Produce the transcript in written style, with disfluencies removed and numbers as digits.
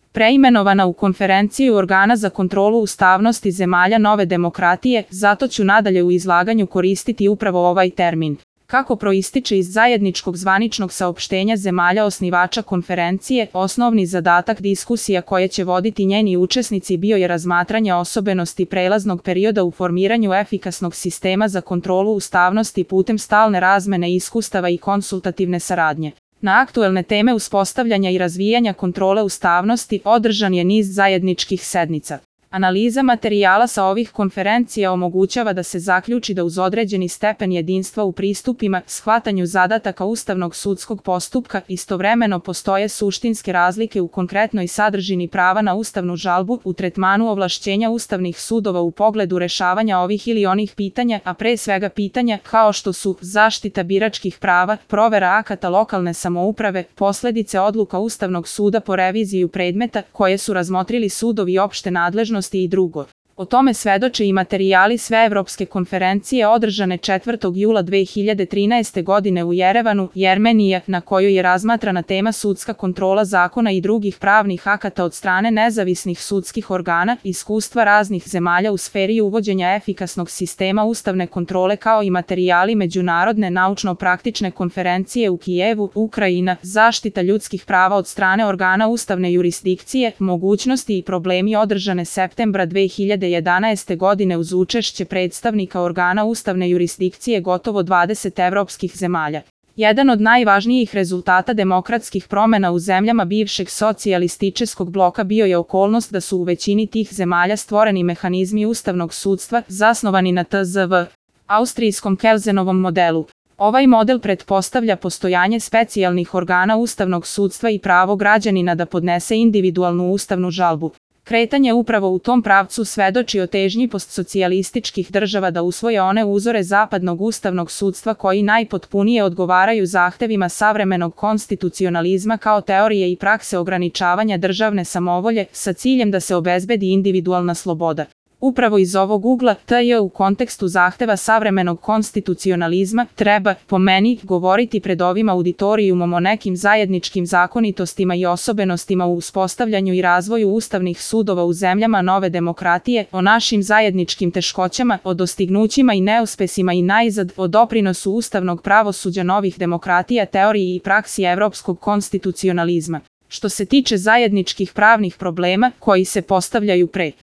preimenovana u Konferenciju organa za kontrolu ustavnosti zemalja nove demokratije, zato ću nadalje u izlaganju koristiti upravo ovaj termin. Kako proističe iz zajedničkog zvaničnog saopštenja zemalja osnivača konferencije, osnovni zadatak diskusija koje će voditi njeni učesnici bio je razmatranje osobenosti prelaznog perioda u formiranju efikasnog sistema za kontrolu ustavnosti putem stalne razmene iskustava i konsultativne saradnje. Na aktuelne teme uspostavljanja i razvijanja kontrole ustavnosti održan je niz zajedničkih sednica. Analiza materijala sa ovih konferencija omogućava da se zaključi da uz određeni stepen jedinstva u pristupima, shvatanju zadataka ustavnog sudskog postupka, istovremeno postoje suštinske razlike u konkretnoj sadržini prava na ustavnu žalbu, u tretmanu ovlašćenja ustavnih sudova u pogledu rešavanja ovih ili onih pitanja, a pre svega pitanja kao što su zaštita biračkih prava, provera akata lokalne samouprave, posledice odluka Ustavnog suda po reviziju predmeta koje su razmotrili sudovi opšte nadležnosti i drugo. O tome svedoče i materijali Sveevropske konferencije održane 4. jula 2013. godine u Jerevanu, Jermenija, na kojoj je razmatrana tema sudska kontrola zakona i drugih pravnih akata od strane nezavisnih sudskih organa, iskustva raznih zemalja u sferi uvođenja efikasnog sistema ustavne kontrole kao i materijali Međunarodne naučno-praktične konferencije u Kijevu, Ukrajina, zaštita ljudskih prava od strane organa ustavne jurisdikcije, mogućnosti i problemi održane septembra 2011. godine uz učešće predstavnika organa ustavne jurisdikcije gotovo 20 evropskih zemalja. Jedan od najvažnijih rezultata demokratskih promena u zemljama bivšeg socijalističkog bloka bio je okolnost da su u većini tih zemalja stvoreni mehanizmi ustavnog sudstva zasnovani na tzv. austrijskom Kelzenovom modelu. Ovaj model pretpostavlja postojanje specijalnih organa ustavnog sudstva i pravo građanina da podnese individualnu ustavnu žalbu. Kretanje upravo u tom pravcu svedoči o težnji postsocijalističkih država da usvoje one uzore zapadnog ustavnog sudstva koji najpotpunije odgovaraju zahtevima savremenog konstitucionalizma kao teorije i prakse ograničavanja državne samovolje sa ciljem da se obezbedi individualna sloboda. Upravo iz ovog ugla, u kontekstu zahteva savremenog konstitucionalizma, treba, po meni, govoriti pred ovim auditorijumom o nekim zajedničkim zakonitostima i osobenostima u uspostavljanju i razvoju ustavnih sudova u zemljama nove demokratije, o našim zajedničkim teškoćama, o dostignućima i neuspesima i najzad, o doprinosu ustavnog pravosuđa novih demokratija, teoriji i praksi evropskog konstitucionalizma. Što se tiče zajedničkih pravnih problema koji se postavljaju pre